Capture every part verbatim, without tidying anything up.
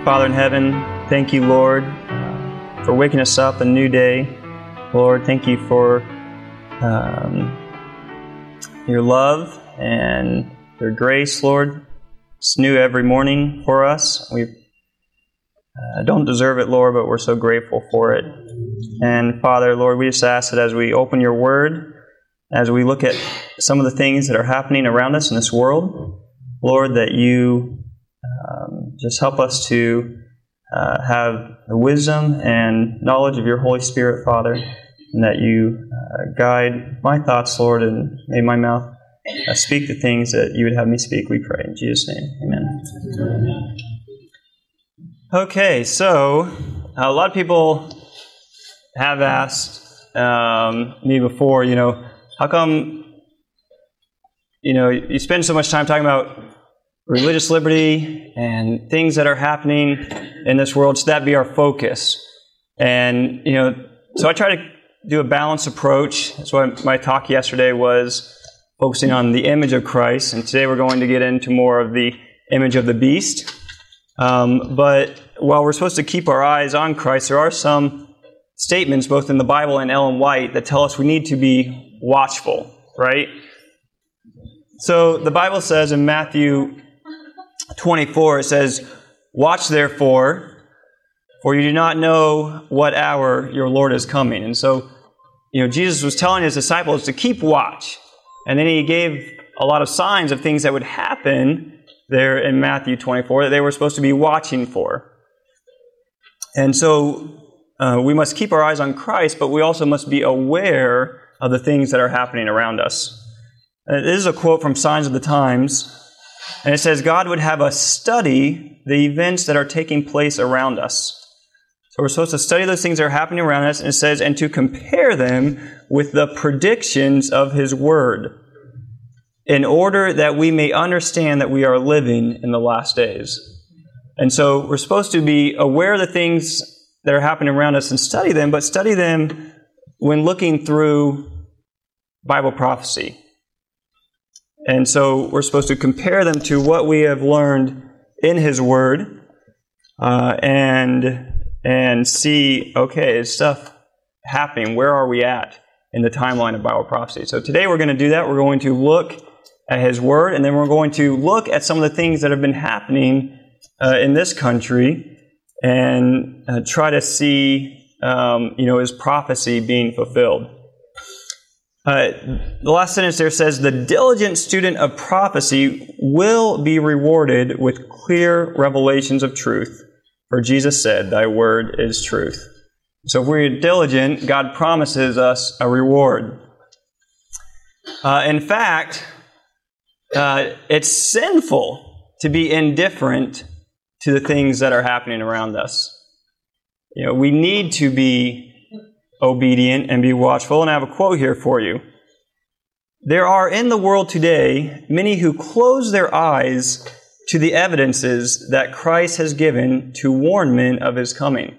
Father in heaven, thank you, Lord, uh, for waking us up a new day. Lord, thank you for um, your love and your grace, Lord. It's new every morning for us. We uh, don't deserve it, Lord, but we're so grateful for it. And Father, Lord, we just ask that as we open your word, as we look at some of the things that are happening around us in this world, Lord, that you um, just help us to uh, have the wisdom and knowledge of your Holy Spirit, Father, and that you uh, guide my thoughts, Lord, and may my mouth uh, speak the things that you would have me speak, we pray. In Jesus' name, amen. Amen. Okay, so a lot of people have asked um, me before, you know, how come, you know, you spend so much time talking about religious liberty and things that are happening in this world, should that be our focus? And, you know, so I try to do a balanced approach. That's why my talk yesterday was focusing on the image of Christ, and today we're going to get into more of the image of the beast. Um, but while we're supposed to keep our eyes on Christ, there are some statements, both in the Bible and Ellen White, that tell us we need to be watchful, right? So the Bible says in Matthew twenty-four, it says, "Watch therefore, for you do not know what hour your Lord is coming." And so, you know, Jesus was telling his disciples to keep watch. And then he gave a lot of signs of things that would happen there in Matthew twenty-four that they were supposed to be watching for. And so uh, we must keep our eyes on Christ, but we also must be aware of the things that are happening around us. And this is a quote from Signs of the Times. And it says, "God would have us study the events that are taking place around us." So we're supposed to study those things that are happening around us, and it says, and to compare them with the predictions of His Word, in order that we may understand that we are living in the last days. And so we're supposed to be aware of the things that are happening around us and study them, but study them when looking through Bible prophecy. And so we're supposed to compare them to what we have learned in His Word, uh, and and see, okay, is stuff happening? Where are we at in the timeline of Bible prophecy? So today we're going to do that. We're going to look at His Word, and then we're going to look at some of the things that have been happening uh, in this country, and uh, try to see, um, you know, His prophecy being fulfilled. Uh, the last sentence there says, "The diligent student of prophecy will be rewarded with clear revelations of truth. For Jesus said, 'Thy word is truth.'" So if we're diligent, God promises us a reward. Uh, in fact, uh, it's sinful to be indifferent to the things that are happening around us. You know, we need to be obedient and be watchful. And I have a quote here for you. "There are in the world today many who close their eyes to the evidences that Christ has given to warn men of His coming.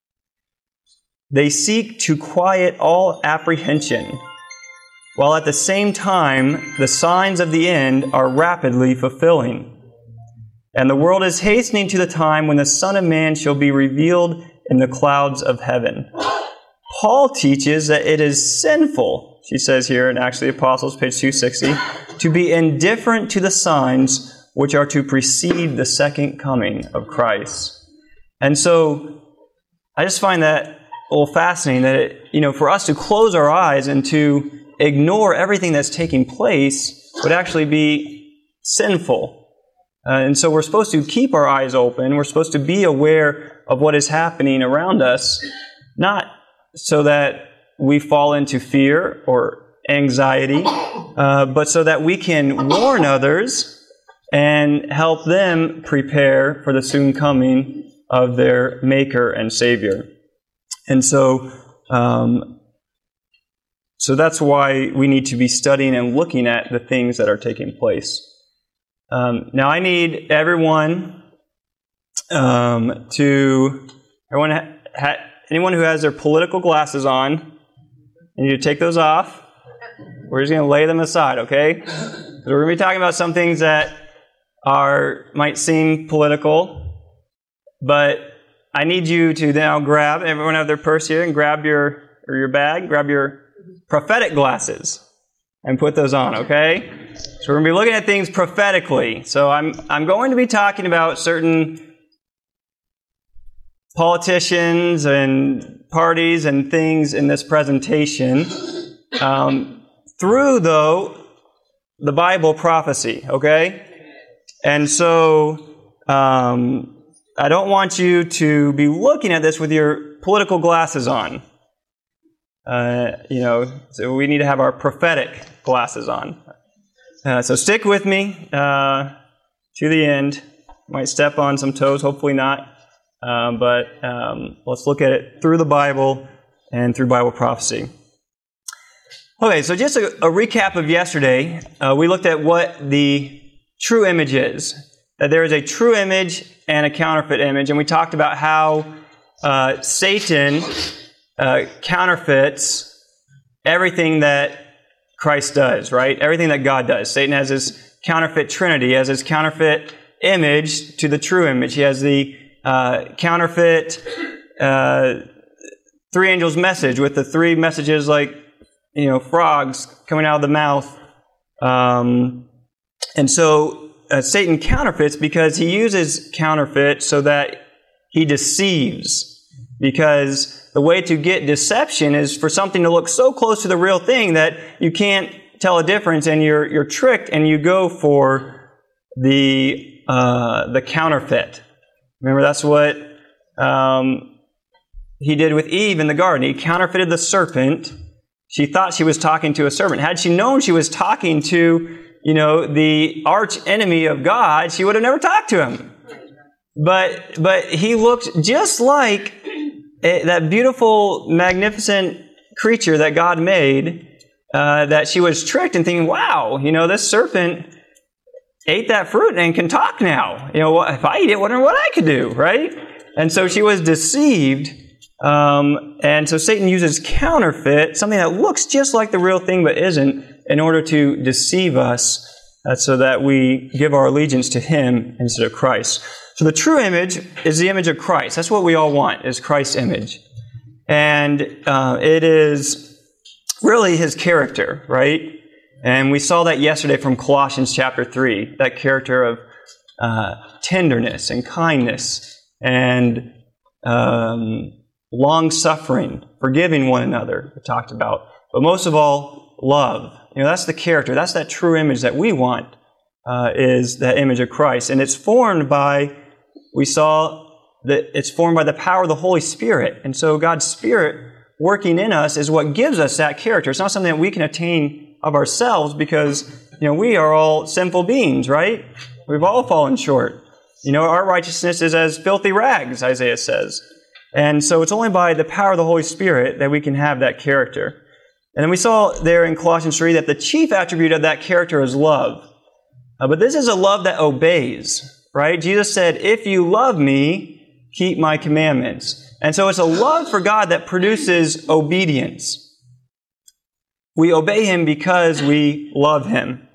They seek to quiet all apprehension, while at the same time the signs of the end are rapidly fulfilling. And the world is hastening to the time when the Son of Man shall be revealed in the clouds of heaven." Paul teaches that it is sinful, she says here in Acts of the Apostles, page two sixty, to be indifferent to the signs which are to precede the second coming of Christ. And so I just find that a little fascinating that, it, you know, for us to close our eyes and to ignore everything that's taking place would actually be sinful. Uh, and so we're supposed to keep our eyes open. We're supposed to be aware of what is happening around us, not so that we fall into fear or anxiety, uh, but so that we can warn others and help them prepare for the soon coming of their Maker and Savior. And so, um, so that's why we need to be studying and looking at the things that are taking place. Um, now, I need everyone um, to, everyone ha, ha, anyone who has their political glasses on, I need you to take those off. We're just going to lay them aside, okay? Because we're going to be talking about some things that are might seem political, but I need you to now grab, everyone have their purse here, and grab your, or your bag, grab your prophetic glasses and put those on, okay? So we're going to be looking at things prophetically. So I'm I'm going to be talking about certain politicians and parties and things in this presentation um, through, though, the Bible prophecy, okay? And so um, I don't want you to be looking at this with your political glasses on. Uh, you know, so we need to have our prophetic glasses on. Uh, so stick with me uh, to the end. Might step on some toes, hopefully not. Um, but um, let's look at it through the Bible and through Bible prophecy. Okay, so just a, a recap of yesterday. Uh, we looked at what the true image is. That there is a true image and a counterfeit image. And we talked about how uh, Satan uh, counterfeits everything that Christ does, right? Everything that God does. Satan has his counterfeit trinity. He has his counterfeit image to the true image. He has the uh, counterfeit uh, three angels message with the three messages like, you know, frogs coming out of the mouth. Um, and so uh, Satan counterfeits because he uses counterfeit so that he deceives. Because the way to get deception is for something to look so close to the real thing that you can't tell a difference, and you're you're tricked, and you go for the uh, the counterfeit. Remember, that's what um, he did with Eve in the garden. He counterfeited the serpent. She thought she was talking to a serpent. Had she known she was talking to, you know, the arch enemy of God, she would have never talked to him. But but he looked just like that beautiful, magnificent creature that God made, uh, that she was tricked and thinking, wow, you know, this serpent ate that fruit and can talk now. You know, if I eat it, I wonder what I could do, right? And so she was deceived. Um, and so Satan uses counterfeit, something that looks just like the real thing but isn't, in order to deceive us uh, so that we give our allegiance to him instead of Christ. So the true image is the image of Christ. That's what we all want, is Christ's image. And uh, it is really his character, right? And we saw that yesterday from Colossians chapter three, that character of uh, tenderness and kindness and um, long-suffering, forgiving one another, we talked about. But most of all, love. You know, that's the character. That's that true image that we want, uh, is that image of Christ. And it's formed by, we saw that it's formed by the power of the Holy Spirit. And so God's Spirit working in us is what gives us that character. It's not something that we can attain of ourselves because, you know, we are all sinful beings, right? We've all fallen short. You know, our righteousness is as filthy rags, Isaiah says. And so it's only by the power of the Holy Spirit that we can have that character. And then we saw there in Colossians three that the chief attribute of that character is love. Uh, but this is a love that obeys, right? Jesus said, if you love me, keep my commandments. And so it's a love for God that produces obedience. We obey him because we love him.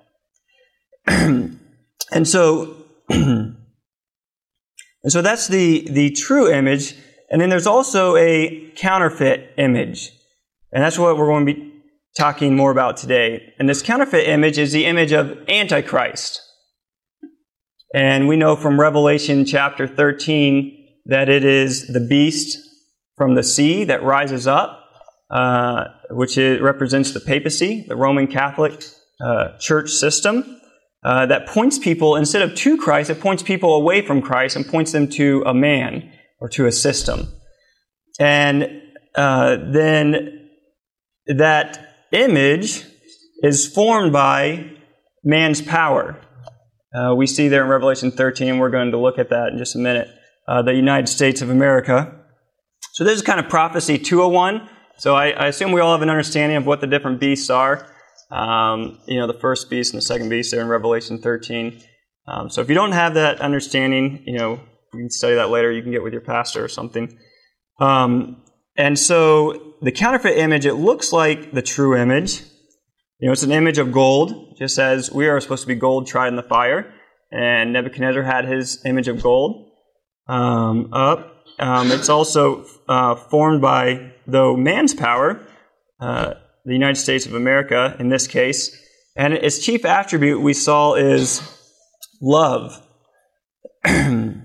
and so and so that's the, the true image. And then there's also a counterfeit image. And that's what we're going to be talking more about today. And this counterfeit image is the image of Antichrist. And we know from Revelation chapter thirteen that it is the beast from the sea that rises up, uh, which is, represents the papacy, the Roman Catholic uh, church system, uh, that points people, instead of to Christ, it points people away from Christ and points them to a man or to a system. And uh, then that image is formed by man's power. Uh, we see there in Revelation thirteen, and we're going to look at that in just a minute, uh, the United States of America. So this is kind of prophecy two oh one. So I, I assume we all have an understanding of what the different beasts are. Um, you know, the first beast and the second beast there in Revelation thirteen. Um, so if you don't have that understanding, you know, you can study that later. You can get with your pastor or something. Um, and so the counterfeit image, it looks like the true image. You know, it's an image of gold, just as we are supposed to be gold tried in the fire. And Nebuchadnezzar had his image of gold. um, up. Um, it's also uh, formed by, though, man's power, uh, the United States of America in this case. And its chief attribute we saw is love. And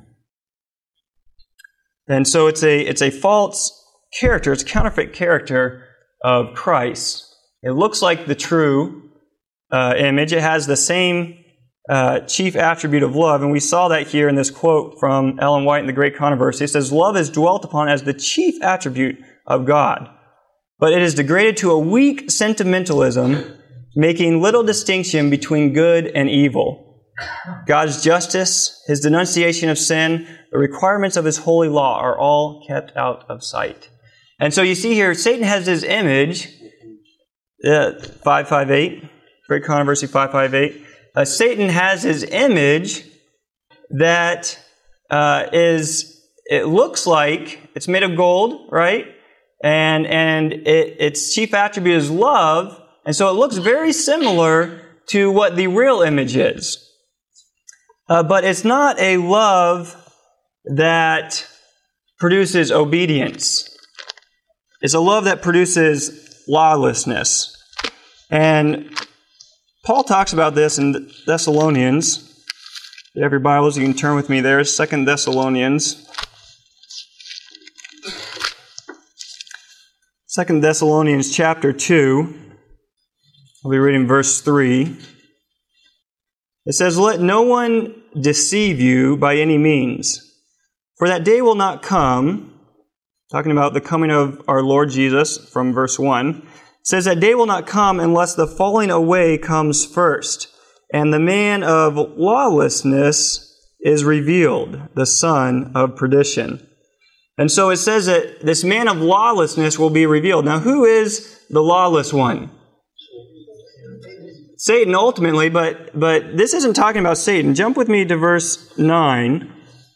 so it's a it's a false character, it's a counterfeit character of Christ. It looks like the true uh, image. It has the same uh, chief attribute of love, and we saw that here in this quote from Ellen White in The Great Controversy. It says, "Love is dwelt upon as the chief attribute of God, but it is degraded to a weak sentimentalism, making little distinction between good and evil. God's justice, His denunciation of sin, the requirements of His holy law are all kept out of sight." And so you see here, Satan has his image, uh, five five eight, Great Controversy five five eight. Uh, Satan has his image that uh, is, it looks like, it's made of gold, right? And, and it, its chief attribute is love, and so it looks very similar to what the real image is. Uh, but it's not a love that produces obedience. It's a love that produces lawlessness. And Paul talks about this in Thessalonians. If you have your Bibles, you can turn with me there. Second Thessalonians. Second Thessalonians chapter two. I'll be reading verse three. It says, "Let no one deceive you by any means, for that day will not come," talking about the coming of our Lord Jesus from verse one, it says, "That day will not come unless the falling away comes first, and the man of lawlessness is revealed, the son of perdition." And so it says that this man of lawlessness will be revealed. Now, who is the lawless one? Satan, ultimately, but, but this isn't talking about Satan. Jump with me to verse nine.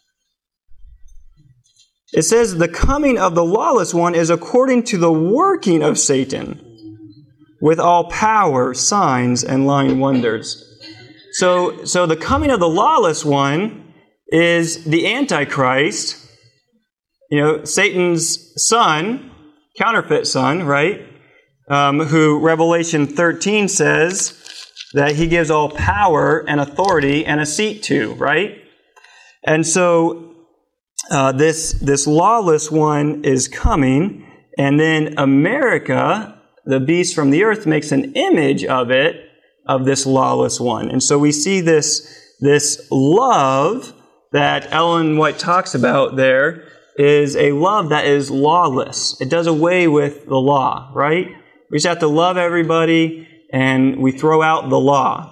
It says, "The coming of the lawless one is according to the working of Satan, with all power, signs, and lying wonders." So, so the coming of the lawless one is the Antichrist, you know, Satan's son, counterfeit son, right? Um, who Revelation thirteen says that he gives all power and authority and a seat to, right? And so uh, this this lawless one is coming, and then America, the beast from the earth, makes an image of it, of this lawless one. And so we see this, this love that Ellen White talks about there is a love that is lawless. It does away with the law, right? We just have to love everybody, and we throw out the law.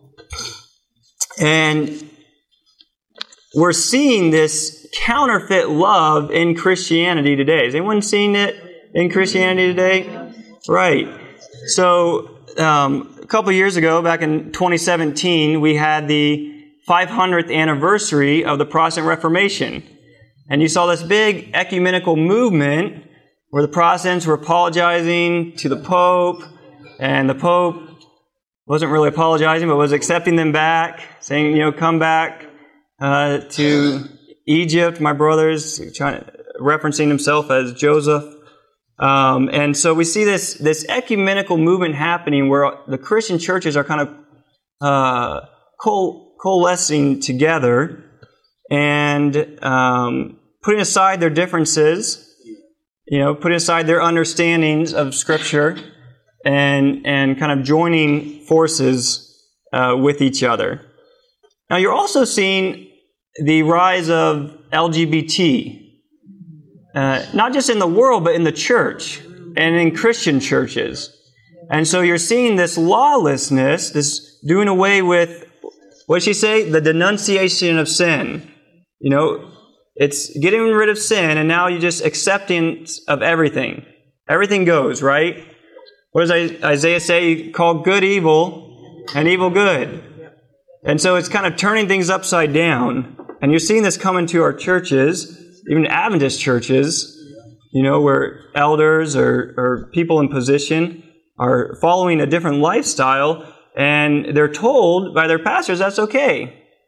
And we're seeing this counterfeit love in Christianity today. Has anyone seen it in Christianity today? Right. So um, a couple of years ago, back in twenty seventeen, we had the five hundredth anniversary of the Protestant Reformation. And you saw this big ecumenical movement where the Protestants were apologizing to the Pope, and the Pope wasn't really apologizing, but was accepting them back, saying, you know, come back uh, to Egypt, my brothers, trying, referencing himself as Joseph. Um, and so we see this, this ecumenical movement happening where the Christian churches are kind of uh, co- coalescing together and um, putting aside their differences, you know, putting aside their understandings of Scripture, and and kind of joining forces uh, with each other. Now, you're also seeing the rise of L G B T, uh, not just in the world, but in the church and in Christian churches. And so you're seeing this lawlessness, this doing away with, what did she say? The denunciation of sin. You know, it's getting rid of sin, and now you're just acceptance of everything. Everything goes, right? What does Isaiah say? Call good evil and evil good. And so it's kind of turning things upside down. And you're seeing this come into our churches, even Adventist churches, you know, where elders or, or people in position are following a different lifestyle, and they're told by their pastors that's okay.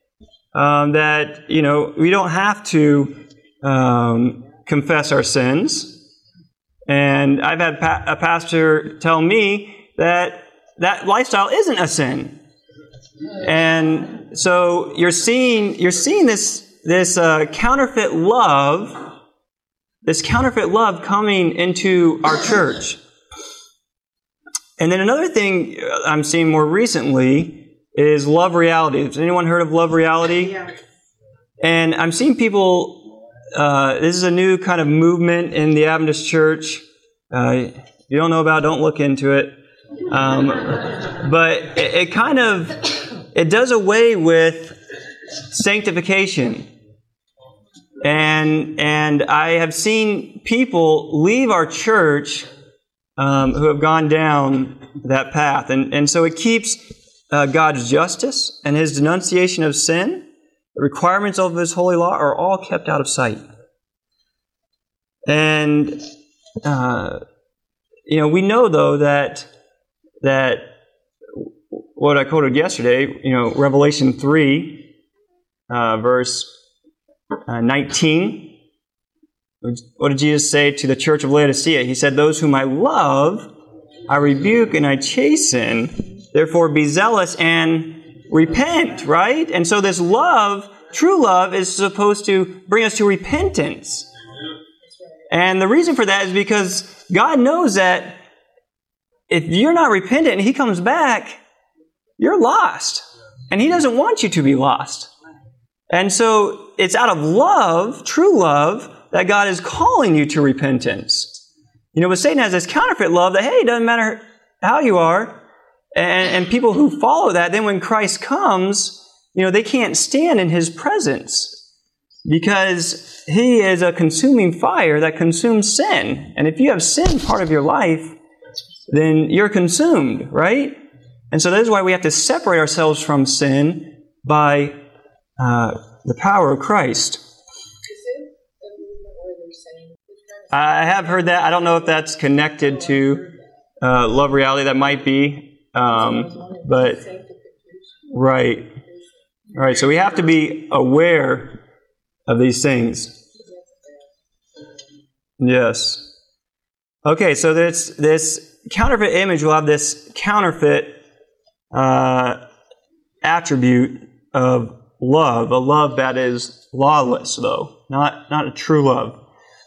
um, that, you know, we don't have to um, confess our sins. And I've had pa- a pastor tell me that that lifestyle isn't a sin. And so you're seeing you're seeing this this uh, counterfeit love, this counterfeit love coming into our church. And then another thing I'm seeing more recently is Love Reality. Has anyone heard of Love Reality? Yeah. And I'm seeing people. Uh, this is a new kind of movement in the Adventist Church. Uh, if you don't know about it, don't look into it. Um, but it, it kind of, it does away with sanctification. And, and I have seen people leave our church um, who have gone down that path. And, and so it keeps uh, God's justice and His denunciation of sin. The requirements of His holy law are all kept out of sight. And, uh, you know, we know, though, that, that what I quoted yesterday, you know, Revelation three, uh, verse uh, nineteen, what did Jesus say to the church of Laodicea? He said, "Those whom I love, I rebuke and I chasten, therefore be zealous and repent," right? And so this love, true love, is supposed to bring us to repentance. And the reason for that is because God knows that if you're not repentant and He comes back, you're lost. And He doesn't want you to be lost. And so it's out of love, true love, that God is calling you to repentance. You know, but Satan has this counterfeit love that, hey, it doesn't matter how you are. And, and people who follow that, then when Christ comes, you know, they can't stand in His presence because He is a consuming fire that consumes sin. And if you have sin part of your life, then you're consumed, right? And so that is why we have to separate ourselves from sin by uh, the power of Christ. I have heard that. I don't know if that's connected to uh, Love Reality. That might be. Um, but, right. All right, so we have to be aware of these things. Yes. Okay, so this, this counterfeit image will have this counterfeit uh, attribute of love, a love that is lawless, though, not, not a true love.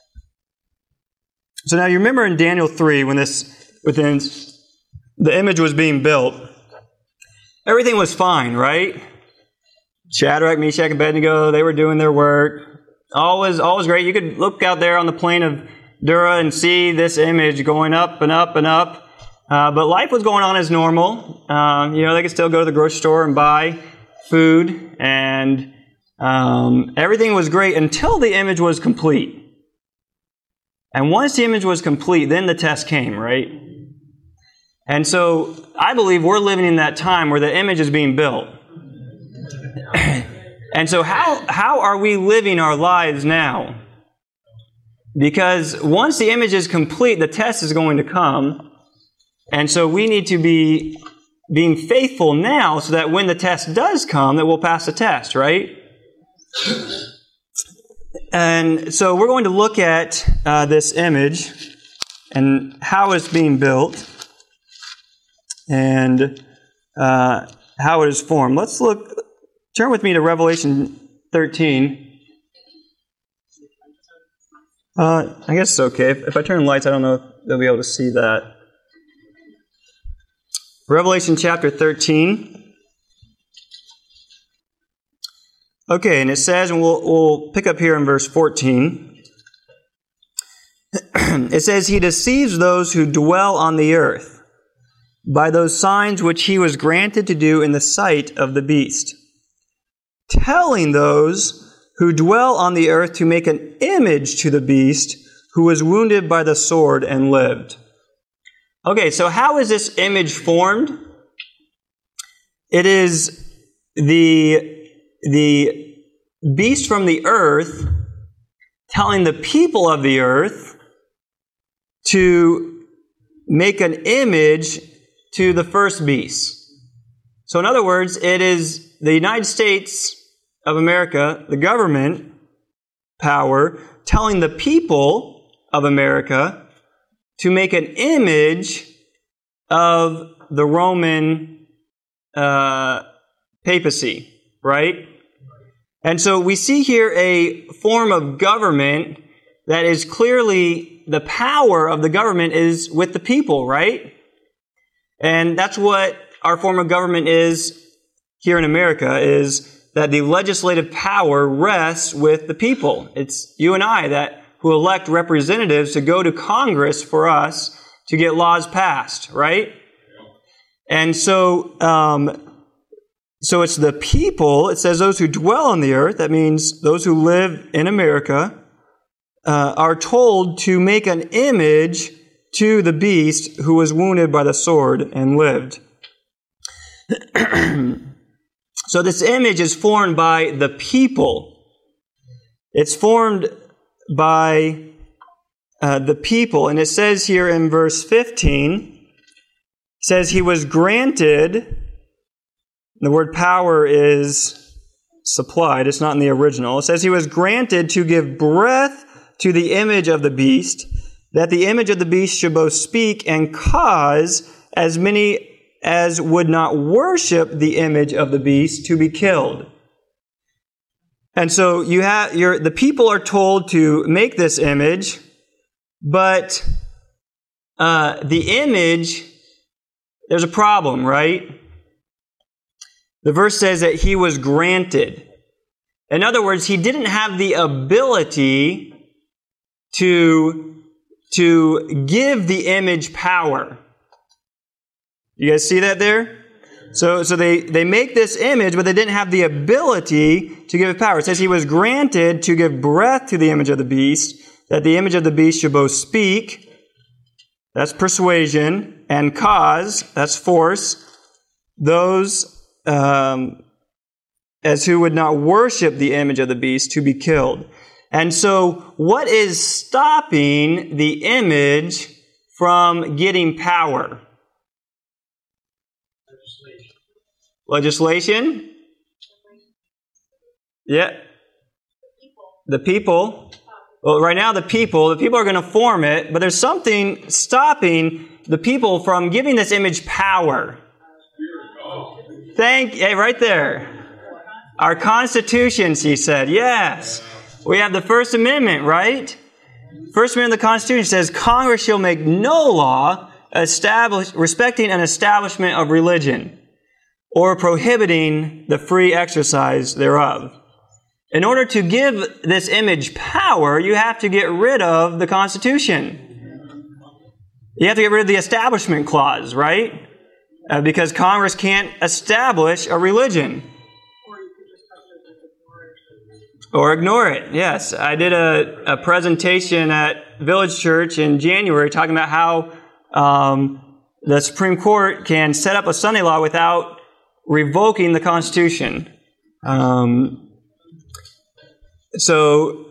So now you remember in Daniel three, when this, within the image was being built, everything was fine, right? Shadrach, Meshach, and Abednego, they were doing their work. All was, all was great. You could look out there on the plain of Dura and see this image going up and up and up. Uh, but life was going on as normal. Um, you know, they could still go to the grocery store and buy food, and um, everything was great until the image was complete. And once the image was complete, then the test came, right? And so I believe we're living in that time where the image is being built. And so how, how are we living our lives now? Because once the image is complete, the test is going to come. And so we need to be being faithful now so that when the test does come, that we'll pass the test, right? And so we're going to look at uh, this image and how it's being built and uh, how it is formed. Let's look, turn with me to Revelation thirteen. Uh, I guess it's okay. If, if I turn lights, I don't know if they'll be able to see that. Revelation chapter thirteen. Okay, and it says, and we'll, we'll pick up here in verse fourteen. It says, "He deceives those who dwell on the earth by those signs which he was granted to do in the sight of the beast, telling those who dwell on the earth to make an image to the beast who was wounded by the sword and lived." Okay, so how is this image formed? It is the, the beast from the earth telling the people of the earth to make an image to the first beast. So in other words, it is the United States of America, the government power, telling the people of America to make an image of the Roman uh, papacy, right? And so we see here a form of government that is clearly the power of the government is with the people, right? And that's what our form of government is here in America, is that the legislative power rests with the people. It's you and I that who elect representatives to go to Congress for us to get laws passed, right? And so, um, so it's the people. It says those who dwell on the earth. That means those who live in America uh, are told to make an image to the beast who was wounded by the sword and lived. So this image is formed by the people. It's formed by uh, the people. And it says here in verse fifteen, it says he was granted, the word power is supplied, it's not in the original. It says he was granted to give breath to the image of the beast, that the image of the beast should both speak and cause as many as would not worship the image of the beast to be killed. And so you have your the people are told to make this image, but uh, the image, there's a problem, right? The verse says that he was granted. In other words, he didn't have the ability to, to give the image power. You guys see that there? So, so they, they make this image, but they didn't have the ability to give it power. It says he was granted to give breath to the image of the beast, that the image of the beast should both speak, that's persuasion, and cause, that's force, those um, as who would not worship the image of the beast to be killed. And so what is stopping the image from getting power? Legislation? Yeah. The people. Well, right now the people, the people are going to form it, but there's something stopping the people from giving this image power. Thank you. Hey, right there. Our Constitution, she said. Yes. We have the First Amendment, right? First Amendment of the Constitution says, Congress shall make no law establish, respecting an establishment of religion, or prohibiting the free exercise thereof. In order to give this image power, you have to get rid of the Constitution. You have to get rid of the Establishment Clause, right? Uh, because Congress can't establish a religion. Or ignore it, yes. I did a, a presentation at Village Church in January talking about how um, the Supreme Court can set up a Sunday law without revoking the Constitution. Um, so,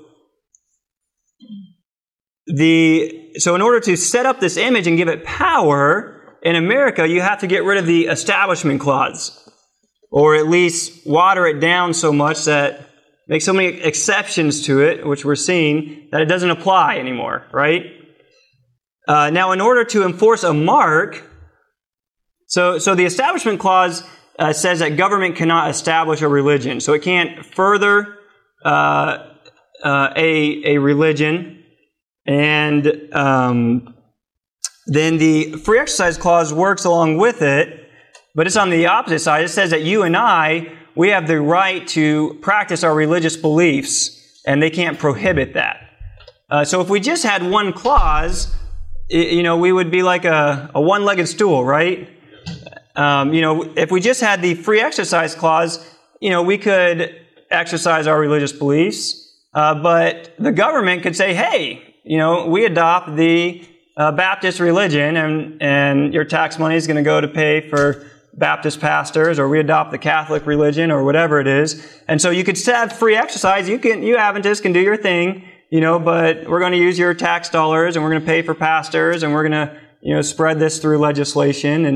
the so in order to set up this image and give it power in America, you have to get rid of the Establishment Clause, or at least water it down so much that make so many exceptions to it, which we're seeing, that it doesn't apply anymore, right? Uh, now, in order to enforce a mark, so so the Establishment Clause Uh, says that government cannot establish a religion. So it can't further uh, uh, a, a religion. And um, then the Free Exercise Clause works along with it, but it's on the opposite side. It says that you and I, we have the right to practice our religious beliefs, and they can't prohibit that. Uh, so if we just had one clause, it, you know, we would be like a, a one-legged stool, right? Um, you know, if we just had the Free Exercise Clause, you know, we could exercise our religious beliefs, uh, but the government could say, hey, you know, we adopt the uh, Baptist religion, and, and your tax money is going to go to pay for Baptist pastors, or we adopt the Catholic religion, or whatever it is. And so you could have free exercise. You can, you Adventists can do your thing, you know, but we're going to use your tax dollars, and we're going to pay for pastors, and we're going to, you know, spread this through legislation. And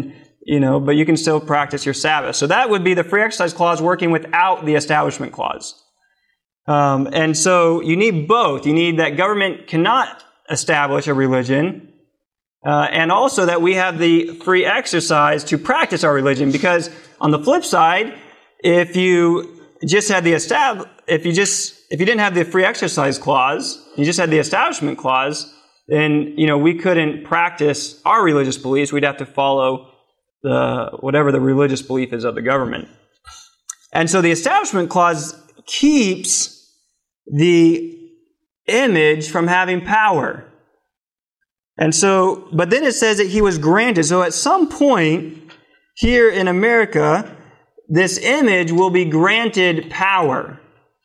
you know, but you can still practice your Sabbath. So that would be the free exercise clause working without the establishment clause. Um, and so you need both. You need that government cannot establish a religion, uh, and also that we have the free exercise to practice our religion. Because on the flip side, if you just had the estab- if you just if you didn't have the free exercise clause, you just had the establishment clause, then you know we couldn't practice our religious beliefs. We'd have to follow the whatever the religious belief is of the government. And so the establishment clause keeps the image from having power. And so, but then it says that he was granted. So at some point here in America, this image will be granted power.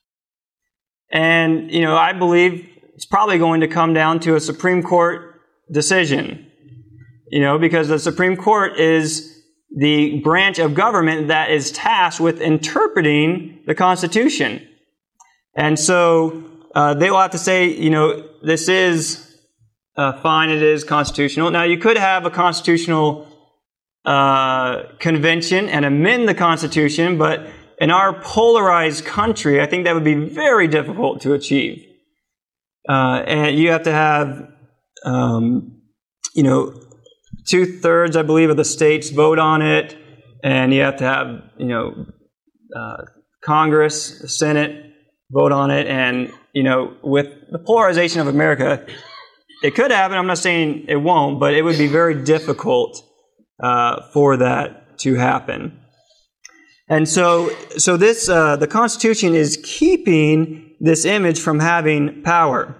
And, you know, I believe it's probably going to come down to a Supreme Court decision. You know, because the Supreme Court is the branch of government that is tasked with interpreting the Constitution. And so uh, they will have to say, you know, this is uh, fine, it is constitutional. Now, you could have a constitutional uh, convention and amend the Constitution, but in our polarized country, I think that would be very difficult to achieve. Uh, and you have to have, um, you know, two-thirds, I believe, of the states vote on it, and you have to have, you know, uh, Congress, the Senate vote on it, and, you know, with the polarization of America, it could happen. I'm not saying it won't, but it would be very difficult uh, for that to happen. And so, so this, uh, the Constitution is keeping this image from having power.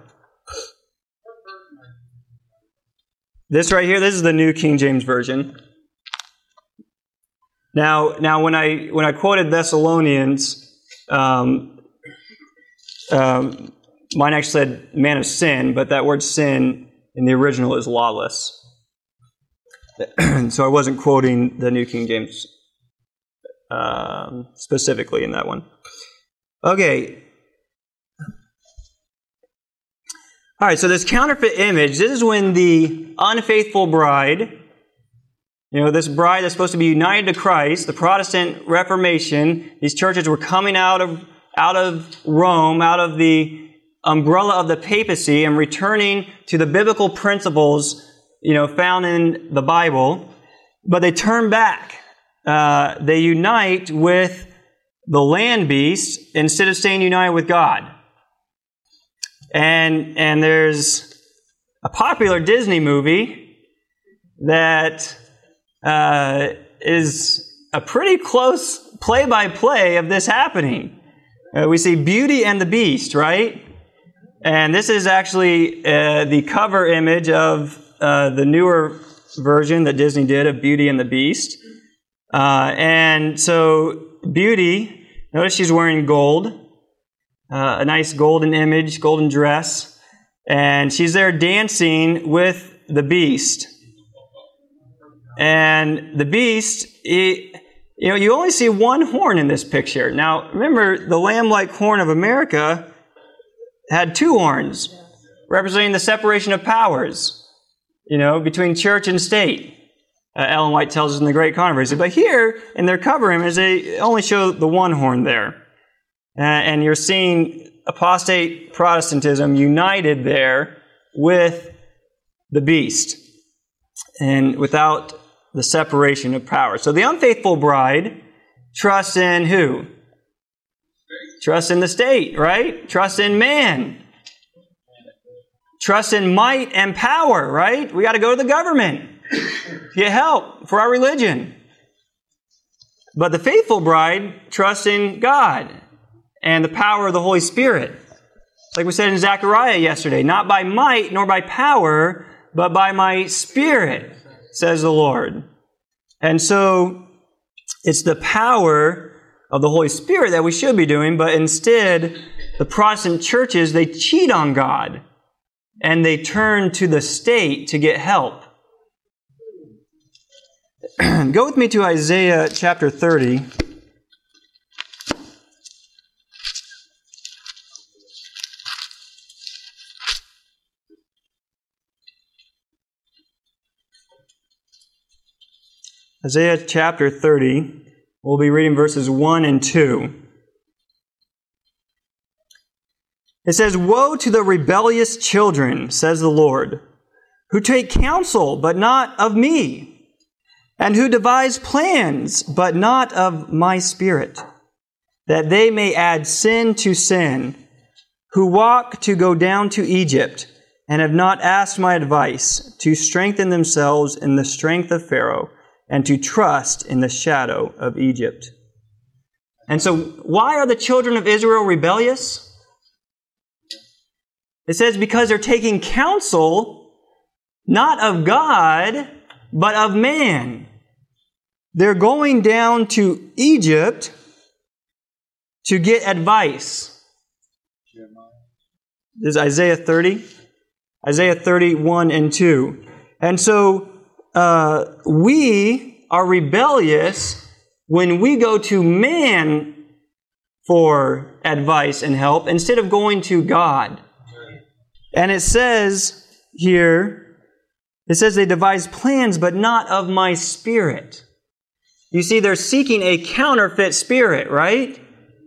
This right here, this is the New King James Version. Now, now when I when I quoted Thessalonians, um, um, mine actually said man of sin, but that word sin in the original is lawless. So I wasn't quoting the New King James um, specifically in that one. Okay. All right, so this counterfeit image, this is when the unfaithful bride, you know, this bride that's supposed to be united to Christ, the Protestant Reformation, these churches were coming out of out of Rome, out of the umbrella of the papacy, and returning to the biblical principles, you know, found in the Bible, but they turn back. Uh, they unite with the land beast instead of staying united with God. And and there's a popular Disney movie that uh, is a pretty close play-by-play of this happening. Uh, we see Beauty and the Beast, right? And this is actually uh, the cover image of uh, the newer version that Disney did of Beauty and the Beast. Uh, and so Beauty, notice she's wearing gold. Uh, a nice golden image, golden dress, and she's there dancing with the beast. And the beast, he, you know, you only see one horn in this picture. Now, remember, the lamb-like horn of America had two horns, representing the separation of powers, you know, between church and state. Uh, Ellen White tells us in The Great Controversy. But here, in their cover image, they only show the one horn there. Uh, and you're seeing apostate Protestantism united there with the beast and without the separation of power. So the unfaithful bride trusts in who? Trusts in the state, right? Trusts in man. Trusts in might and power, right? We got to go to the government to get help for our religion. But the faithful bride trusts in God and the power of the Holy Spirit. Like we said in Zechariah yesterday, not by might nor by power, but by my Spirit, says the Lord. And so it's the power of the Holy Spirit that we should be doing, but instead the Protestant churches, they cheat on God and they turn to the state to get help. Go with me to Isaiah chapter thirty. Isaiah chapter thirty. We'll be reading verses one and two. It says, "Woe to the rebellious children, says the Lord, who take counsel, but not of me, and who devise plans, but not of my Spirit, that they may add sin to sin, who walk to go down to Egypt, and have not asked my advice, to strengthen themselves in the strength of Pharaoh, and to trust in the shadow of Egypt." And so, why are the children of Israel rebellious? It says because they're taking counsel not of God, but of man. They're going down to Egypt to get advice. This is Isaiah thirty. Isaiah thirty-one and two. And so uh, we are rebellious when we go to man for advice and help instead of going to God. And it says here, it says they devise plans, but not of my Spirit. You see, they're seeking a counterfeit spirit, right?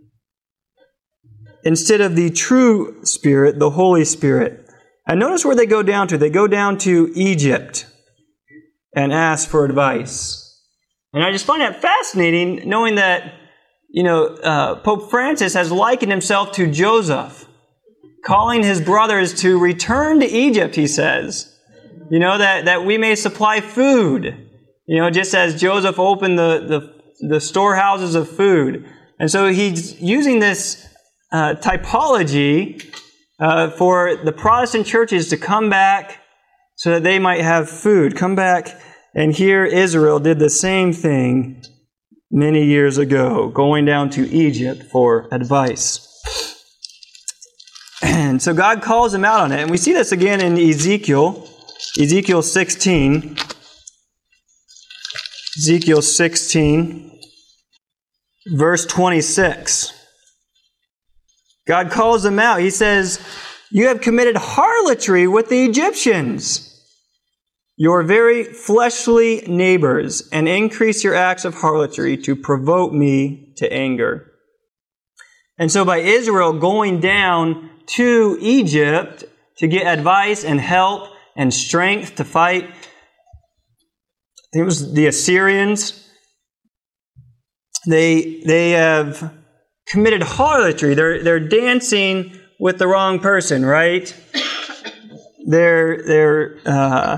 Instead of the true Spirit, the Holy Spirit. And notice where they go down to. They go down to Egypt and ask for advice. And I just find that fascinating, knowing that, you know, uh, Pope Francis has likened himself to Joseph, calling his brothers to return to Egypt, he says. You know, that, that we may supply food. You know, just as Joseph opened the, the, the storehouses of food. And so he's using this uh, typology uh, for the Protestant churches to come back so that they might have food. Come back, and here Israel did the same thing many years ago, going down to Egypt for advice. And so God calls them out on it. And we see this again in Ezekiel, Ezekiel sixteen. Ezekiel sixteen, verse twenty-six. God calls them out. He says, "You have committed harlotry with the Egyptians, your very fleshly neighbors, and increase your acts of harlotry to provoke me to anger." And so by Israel going down to Egypt to get advice and help and strength to fight, it was the Assyrians. They they have committed harlotry. They're they're dancing with the wrong person, right? They're they're uh,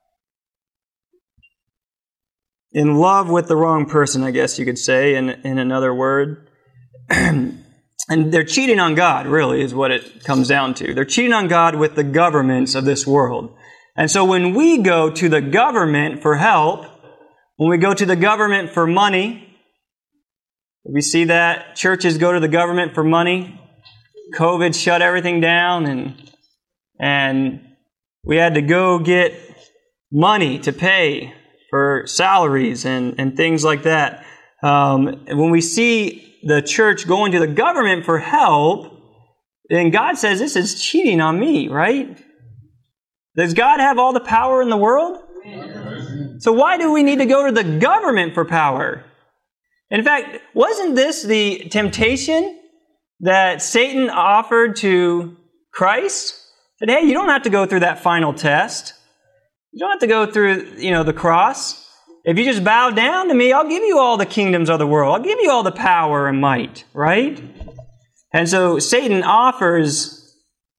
in love with the wrong person, I guess you could say, in in another word. And they're cheating on God, really, is what it comes down to. They're cheating on God with the governments of this world. And so when we go to the government for help, when we go to the government for money, we see that churches go to the government for money. COVID shut everything down, and and we had to go get money to pay for salaries and, and things like that. Um, when we see the church going to the government for help, then God says, this is cheating on me, right? Does God have all the power in the world? So why do we need to go to the government for power? In fact, wasn't this the temptation that Satan offered to Christ? That, hey, you don't have to go through that final test. You don't have to go through, you know, the cross. If you just bow down to me, I'll give you all the kingdoms of the world. I'll give you all the power and might, right? And so Satan offers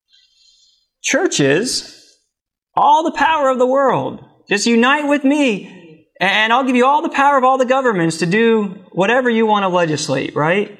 churches all the power of the world. Just unite with me, and I'll give you all the power of all the governments to do whatever you want to legislate, right?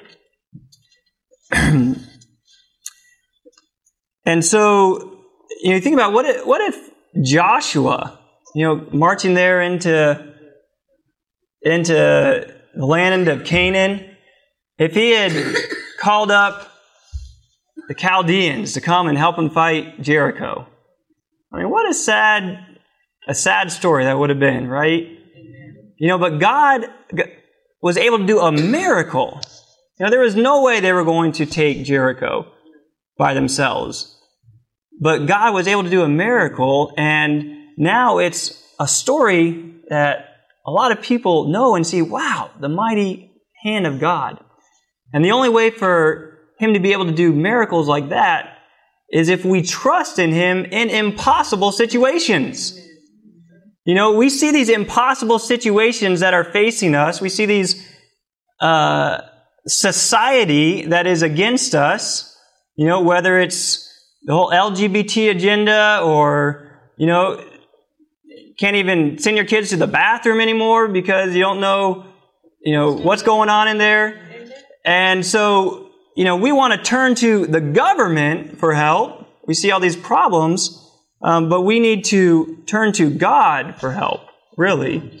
And so, you know, think about what if, what if Joshua, you know, marching there into into the land of Canaan, if he had called up the Chaldeans to come and help him fight Jericho. I mean, what a sad, a sad story that would have been, right? You know, but God was able to do a miracle. You know, there was no way they were going to take Jericho by themselves. But God was able to do a miracle, and now it's a story that a lot of people know and see, wow, the mighty hand of God. And the only way for Him to be able to do miracles like that is if we trust in Him in impossible situations. You know, we see these impossible situations that are facing us. We see these uh, society that is against us, you know, whether it's the whole L G B T agenda or, you know, can't even send your kids to the bathroom anymore because you don't know, you know, what's going on in there. And so, you know, we want to turn to the government for help. We see all these problems. Um, but we need to turn to God for help, really.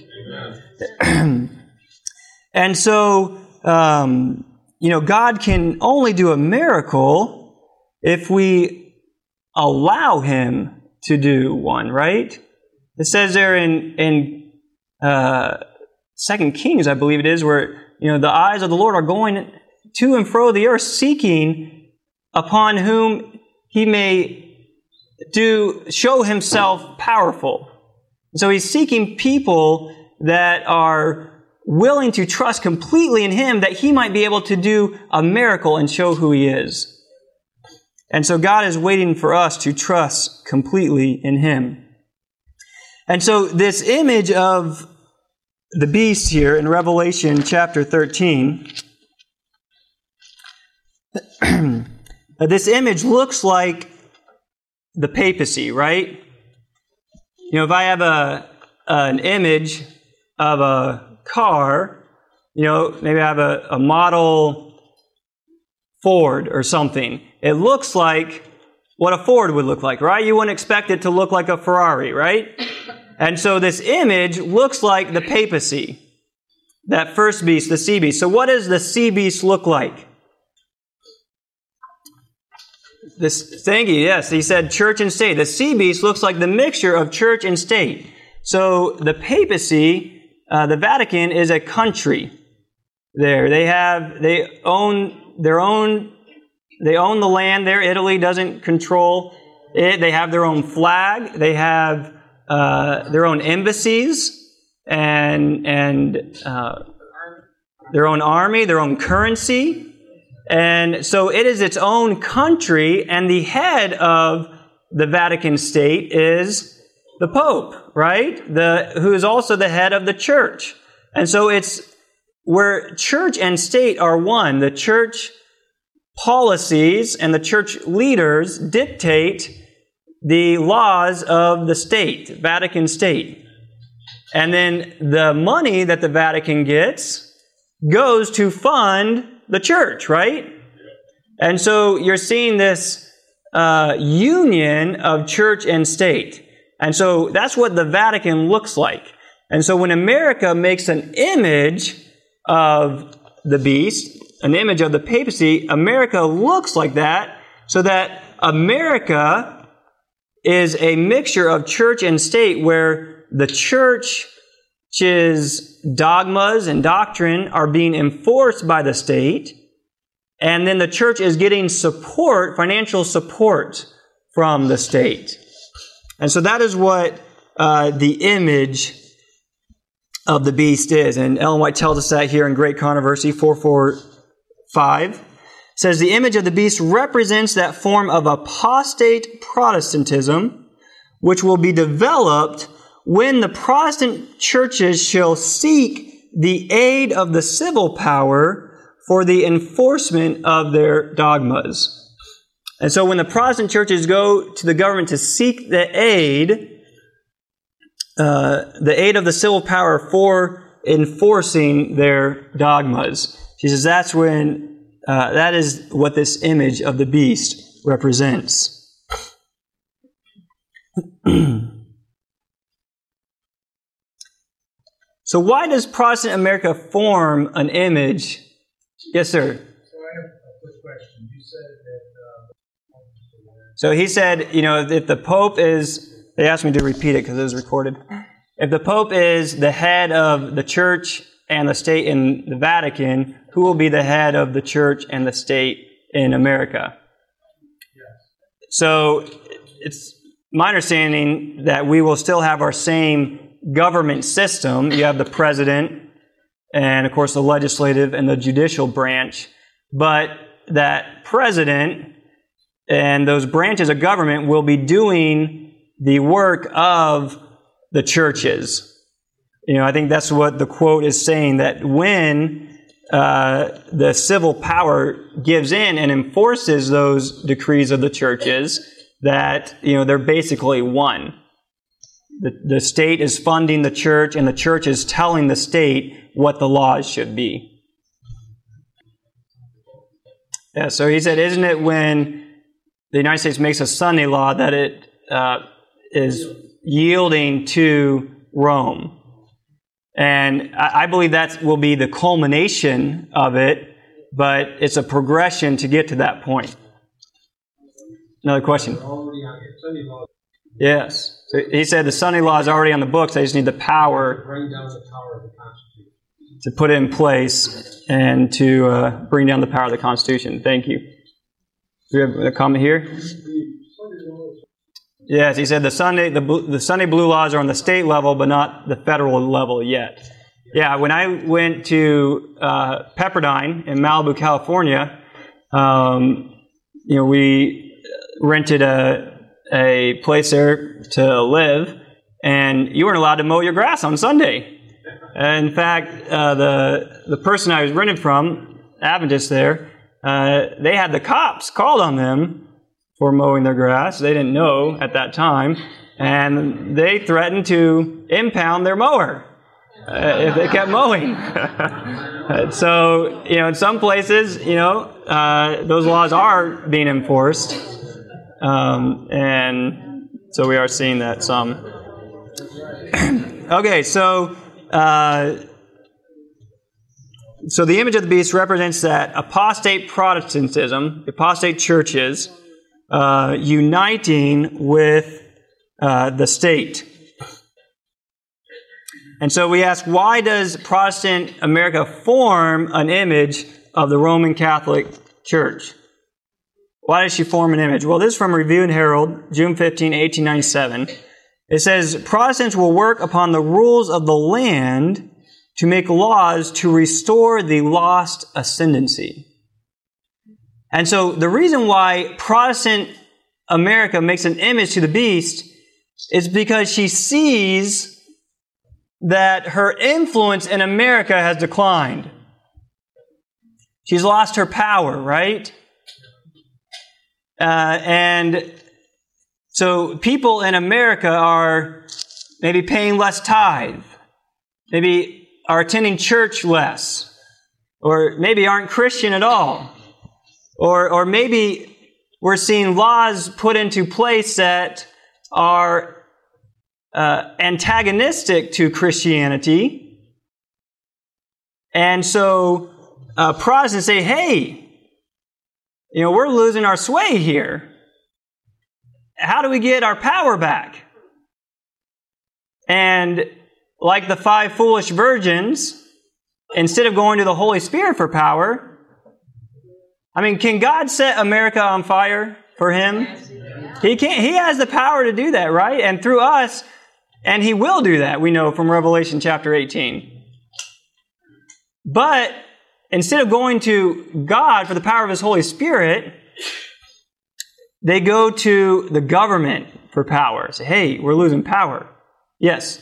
And so, um, you know, God can only do a miracle if we allow Him to do one, right? It says there in in uh, Second Kings, I believe it is, where, you know, the eyes of the Lord are going to and fro the earth, seeking upon whom He may do show Himself powerful. So He's seeking people that are willing to trust completely in Him, that He might be able to do a miracle and show who He is. And so God is waiting for us to trust completely in Him. And so this image of the beast here in Revelation chapter thirteen, this image looks like the papacy, right? You know, if I have a an image of a car, you know, maybe I have a, a model Ford or something. It looks like what a Ford would look like, right? You wouldn't expect it to look like a Ferrari, right? And so this image looks like the papacy, that first beast, the sea beast. So what does the sea beast look like? This, thank you, yes, he said church and state. The sea beast looks like the mixture of church and state. So the papacy, uh, the Vatican, is a country there. They have, they own their own, they own the land there. Italy doesn't control it. They have their own flag. They have uh, their own embassies and, and uh, their own army, their own currency. And so it is its own country, and the head of the Vatican state is the Pope, right? The, who is also the head of the church. And so it's where church and state are one. The church policies and the church leaders dictate the laws of the state, Vatican state. And then the money that the Vatican gets goes to fund the church, right? And so you're seeing this uh, union of church and state. And so that's what the Vatican looks like. And so when America makes an image of the beast, an image of the papacy, America looks like that, so that America is a mixture of church and state, where the church's dogmas and doctrine are being enforced by the state, and then the church is getting support, financial support from the state. And so that is what uh, the image of the beast is. And Ellen White tells us that here in Great Controversy four forty-five. It says, the image of the beast represents that form of apostate Protestantism which will be developed when the Protestant churches shall seek the aid of the civil power for the enforcement of their dogmas. And so when the Protestant churches go to the government to seek the aid, uh, the aid of the civil power for enforcing their dogmas, she says that's when, uh, that is what this image of the beast represents. So why does Protestant America form an image? Yes, sir. So I have a quick question. You said that... Uh, so he said, you know, if the Pope is... They asked me to repeat it because it was recorded. If the Pope is the head of the church and the state in the Vatican, who will be the head of the church and the state in America? Yes. So it's my understanding that we will still have our same government system. You have the president and, of course, the legislative and the judicial branch. But that president and those branches of government will be doing the work of the churches. You know, I think that's what the quote is saying, that when uh, the civil power gives in and enforces those decrees of the churches, that, you know, they're basically one. The, the state is funding the church, and the church is telling the state what the laws should be. Yeah, so he said, isn't it when the United States makes a Sunday law that it uh, is yielding to Rome? And I, I believe that will be the culmination of it, but it's a progression to get to that point. Another question? Yes. So he said the Sunday law is already on the books. They just need the power, bring down the power of the Constitution, to put it in place and to uh, bring down the power of the Constitution. Thank you. Do we have a comment here? Yes, he said the Sunday the the Sunday blue laws are on the state level, but not the federal level yet. Yeah, when I went to uh, Pepperdine in Malibu, California, um, you know, we rented a a place there to live, and you weren't allowed to mow your grass on Sunday. In fact, uh, the the person I was renting from, Adventist there, uh, they had the cops called on them for mowing their grass. They didn't know at that time, and they threatened to impound their mower uh, if they kept mowing. So, you know, in some places, you know, uh, those laws are being enforced. Um, and so we are seeing that some. Okay, so uh, so the image of the beast represents that apostate Protestantism, apostate churches, uh, uniting with uh, the state. And so we ask, why does Protestant America form an image of the Roman Catholic Church? Why does she form an image? Well, this is from Review and Herald, June fifteenth, eighteen ninety-seven. It says, Protestants will work upon the rules of the land to make laws to restore the lost ascendancy. And so the reason why Protestant America makes an image to the beast is because she sees that her influence in America has declined. She's lost her power, right? Uh, and so people in America are maybe paying less tithe, maybe are attending church less, or maybe aren't Christian at all, or or maybe we're seeing laws put into place that are uh, antagonistic to Christianity, and so uh, Protestants say, "Hey, you know, we're losing our sway here. How do we get our power back?" And like the five foolish virgins, instead of going to the Holy Spirit for power, I mean, can God set America on fire for Him? He can't. He has the power to do that, right? And through us, and He will do that, we know from Revelation chapter eighteen. But instead of going to God for the power of His Holy Spirit, they go to the government for power. Say, hey, we're losing power. Yes?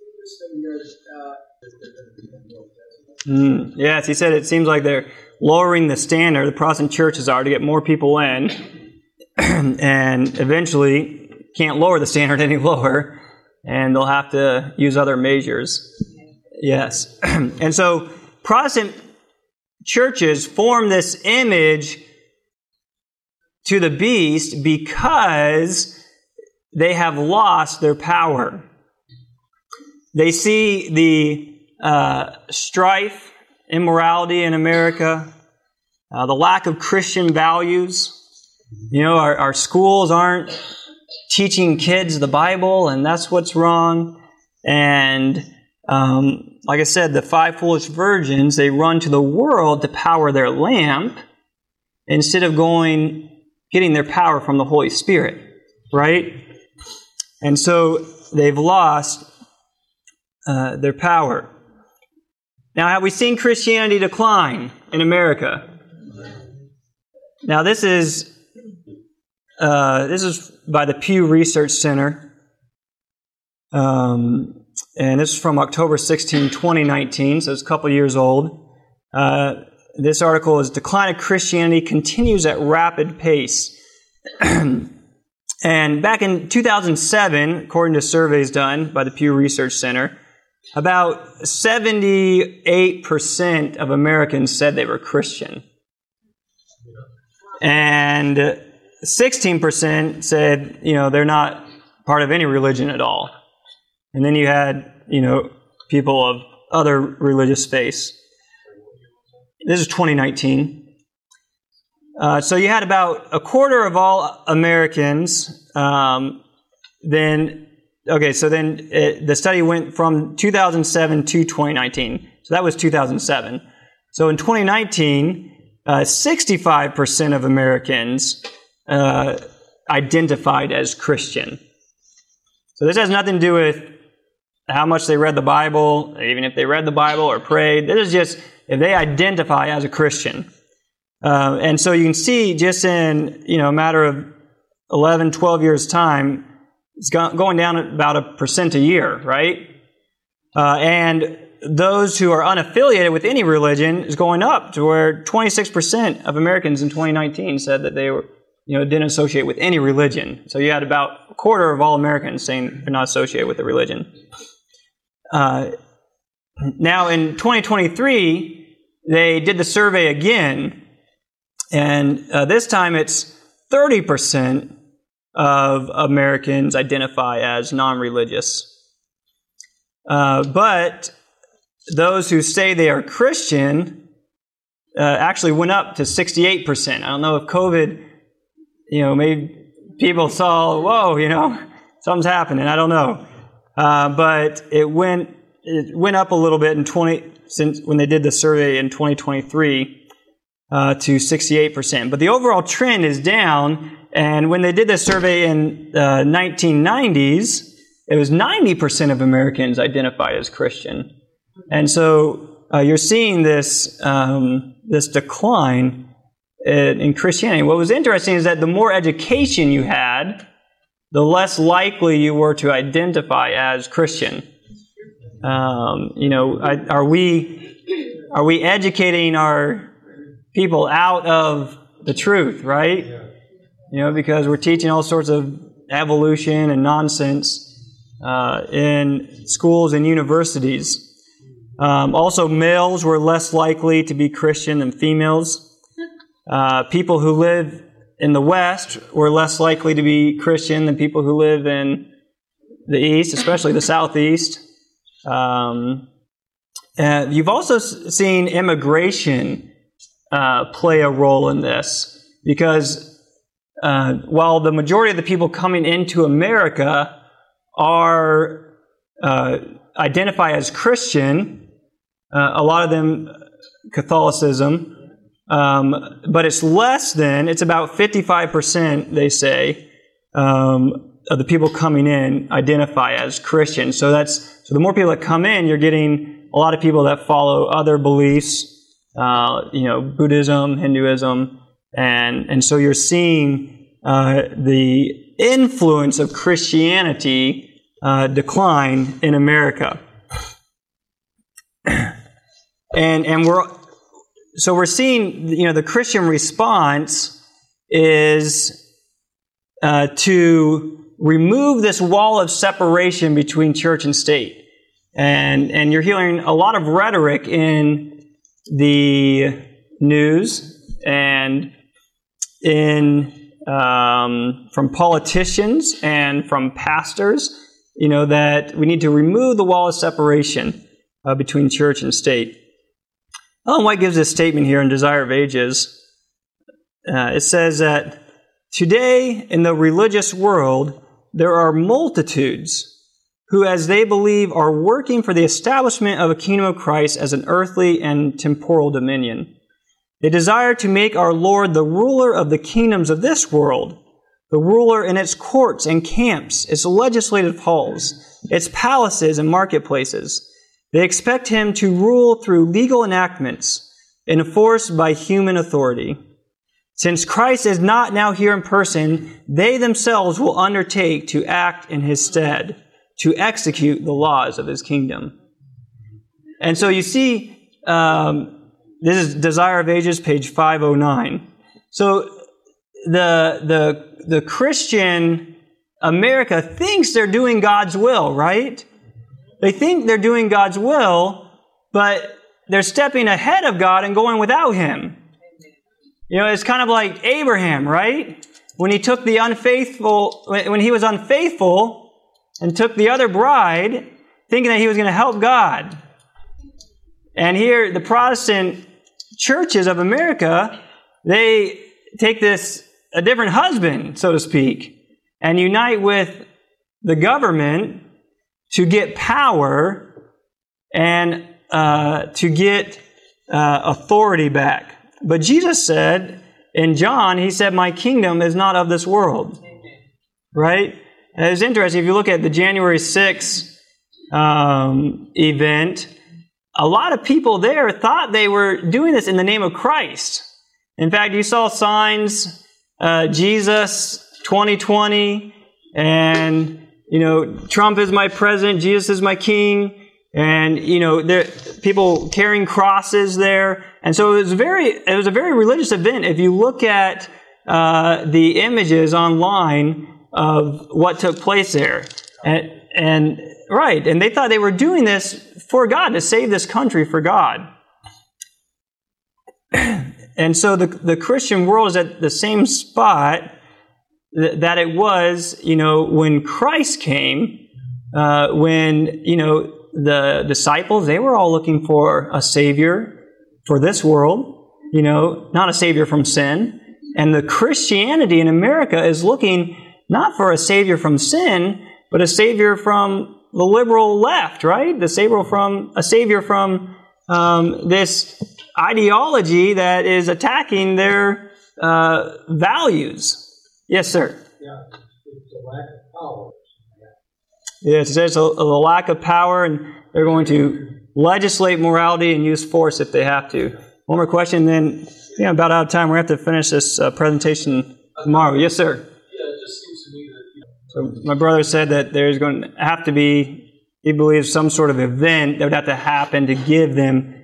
Mm, yes, he said it seems like they're lowering the standard, the Protestant churches are, to get more people in, and eventually can't lower the standard any lower, and they'll have to use other measures. Yes. And so Protestant churches form this image to the beast because they have lost their power. They see the uh, strife, immorality in America, uh, the lack of Christian values. You know, our, our schools aren't teaching kids the Bible, and that's what's wrong. And um, like I said, the five foolish virgins, they run to the world to power their lamp instead of going, getting their power from the Holy Spirit, right? And so they've lost uh, their power. Now, have we seen Christianity decline in America? Now, this is uh, this is by the Pew Research Center, um, and this is from October sixteenth, twenty nineteen, so it's a couple years old. Uh, this article is "Decline of Christianity Continues at Rapid Pace." And back in two thousand seven, according to surveys done by the Pew Research Center, about seventy-eight percent of Americans said they were Christian. And sixteen percent said, you know, they're not part of any religion at all. And then you had, you know, people of other religious faiths. This is twenty nineteen. Uh, so you had about a quarter of all Americans. Um, then, okay, so then it, the study went from two thousand seven to twenty nineteen. So that was two thousand seven. So in twenty nineteen, uh, sixty-five percent of Americans uh, identified as Christian. So this has nothing to do with how much they read the Bible, even if they read the Bible or prayed. This is just if they identify as a Christian. Uh, and so you can see just in, you know, a matter of eleven, twelve years' time, it's go- going down about a percent a year, right? Uh, and those who are unaffiliated with any religion is going up to where twenty-six percent of Americans in twenty nineteen said that they were, you know, didn't associate with any religion. So you had about a quarter of all Americans saying they're not associated with the religion. Uh, now in twenty twenty-three, they did the survey again. And uh, this time it's thirty percent of Americans identify as non-religious. Uh, but those who say they are Christian uh, actually went up to sixty-eight percent. I don't know if COVID, you know, made people saw, whoa, you know, something's happening. I don't know. Uh, but it went it went up a little bit in twenty since when they did the survey in twenty twenty-three. Uh, to sixty-eight percent. But the overall trend is down, and when they did this survey in the uh, nineteen nineties, it was ninety percent of Americans identified as Christian. And so uh, you're seeing this um, this decline in, in Christianity. What was interesting is that the more education you had, the less likely you were to identify as Christian. Um, you know, I, are we are we educating our people out of the truth, right? Yeah. You know, because we're teaching all sorts of evolution and nonsense uh, in schools and universities. Um, also, males were less likely to be Christian than females. Uh, people who live in the West were less likely to be Christian than people who live in the East, especially the Southeast. Um, and you've also seen immigration Uh, play a role in this, because uh, while the majority of the people coming into America are uh, identify as Christian, uh, a lot of them Catholicism, um, but it's less than, it's about fifty-five percent, they say, um, of the people coming in identify as Christian. So that's so the more people that come in, you're getting a lot of people that follow other beliefs. Uh, you know, Buddhism, Hinduism, and and so you're seeing uh, the influence of Christianity uh, decline in America, and and we're so we're seeing, you know, the Christian response is uh, to remove this wall of separation between church and state, and and you're hearing a lot of rhetoric in the news and in um, from politicians and from pastors, you know, that we need to remove the wall of separation uh, between church and state. Ellen White gives this statement here in Desire of Ages. Uh, it says that today in the religious world there are multitudes who, as they believe, are working for the establishment of a kingdom of Christ as an earthly and temporal dominion. They desire to make our Lord the ruler of the kingdoms of this world, the ruler in its courts and camps, its legislative halls, its palaces and marketplaces. They expect him to rule through legal enactments enforced by human authority. Since Christ is not now here in person, they themselves will undertake to act in his stead, to execute the laws of his kingdom. And so you see, um, this is Desire of Ages, page five oh nine. So the, the, the Christian America thinks they're doing God's will, right? They think they're doing God's will, but they're stepping ahead of God and going without him. You know, it's kind of like Abraham, right? When he took the unfaithful, when he was unfaithful and took the other bride, thinking that he was going to help God. And here, the Protestant churches of America, they take this, a different husband, so to speak, and unite with the government to get power and uh, to get uh, authority back. But Jesus said, in John, he said, my kingdom is not of this world. Right? And it's interesting, if you look at the January sixth um, event, a lot of people there thought they were doing this in the name of Christ. In fact, you saw signs, uh, Jesus twenty twenty, and, you know, Trump is my president, Jesus is my king. And, you know, there, people carrying crosses there. And so it was very, it was a very religious event. If you look at uh, the images online of what took place there. And, and, right, and they thought they were doing this for God, to save this country for God. And so the, the Christian world is at the same spot th- that it was, you know, when Christ came, uh, when, you know, the disciples, they were all looking for a Savior for this world, you know, not a Savior from sin. And the Christianity in America is looking not for a Savior from sin, but a Savior from the liberal left, right? The Savior from a Savior from um, this ideology that is attacking their uh, values. Yes, sir. Yeah, it's a lack of power. Yes, there's a, a lack of power, and they're going to legislate morality and use force if they have to. One more question, then yeah, about out of time. We're going to have to finish this uh, presentation tomorrow. Yes, sir. Yeah, it just seems to me that... You know, so my brother said that there's going to have to be, he believes, some sort of event that would have to happen to give them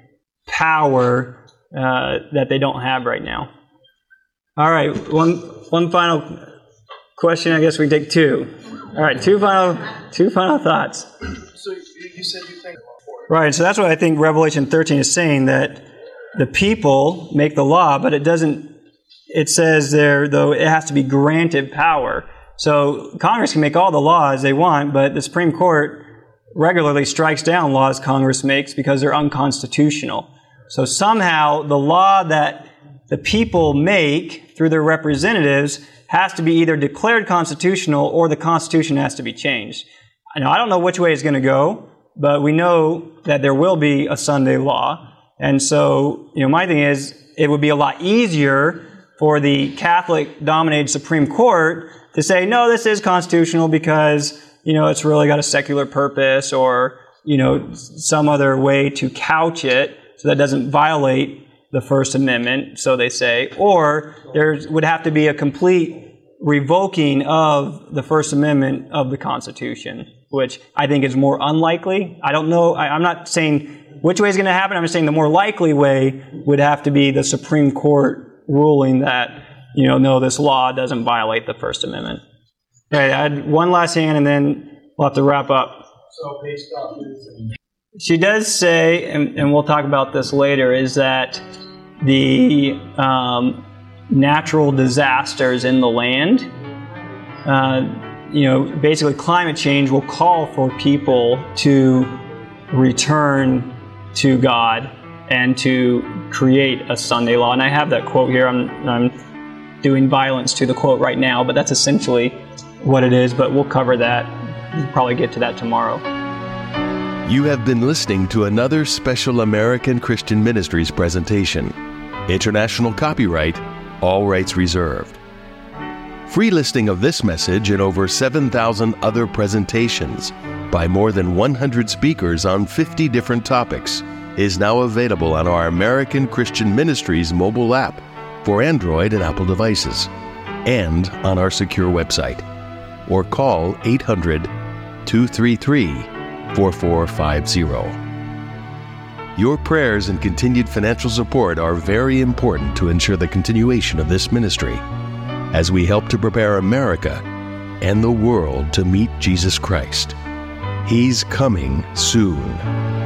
power uh, that they don't have right now. All right, one one final question. I guess we take two. All right, two final two final thoughts. So you said you think... Right, so that's what I think Revelation thirteen is saying, that the people make the law, but it doesn't, it says there, though, it has to be granted power. So Congress can make all the laws they want, but the Supreme Court regularly strikes down laws Congress makes because they're unconstitutional. So somehow the law that the people make through their representatives has to be either declared constitutional or the Constitution has to be changed. Now, I don't know which way it's going to go, but we know that there will be a Sunday law. And so, you know, my thing is, it would be a lot easier for the Catholic-dominated Supreme Court to say, no, this is constitutional because, you know, it's really got a secular purpose, or, you know, some other way to couch it so that doesn't violate the First Amendment, so they say. Or there would have to be a complete revoking of the First Amendment of the Constitution, which I think is more unlikely. I don't know. I, I'm not saying which way is going to happen. I'm just saying the more likely way would have to be the Supreme Court ruling that, you know, no, this law doesn't violate the First Amendment. All right, I had one last hand, and then we'll have to wrap up. So based off this... She does say, and, and we'll talk about this later, is that the um, natural disasters in the land, uh, you know, basically climate change will call for people to return to God and to create a Sunday law. And I have that quote here. I'm, I'm doing violence to the quote right now, but that's essentially what it is. But we'll cover that. We'll probably get to that tomorrow. You have been listening to another Special American Christian Ministries presentation. International copyright, all rights reserved. Free listing of this message and over seven thousand other presentations by more than one hundred speakers on fifty different topics is now available on our American Christian Ministries mobile app for Android and Apple devices, and on our secure website. Or call eight hundred, two three three, four four five zero. Your prayers and continued financial support are very important to ensure the continuation of this ministry as we help to prepare America and the world to meet Jesus Christ. He's coming soon.